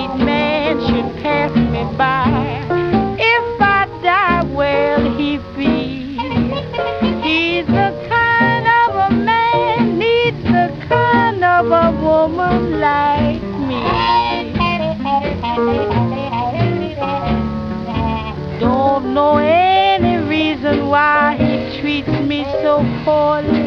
sweet man should pass me by. If I die, where'll he be? He's the kind of a man, needs the kind of a woman like me. Don't know any reason why he treats me so poorly.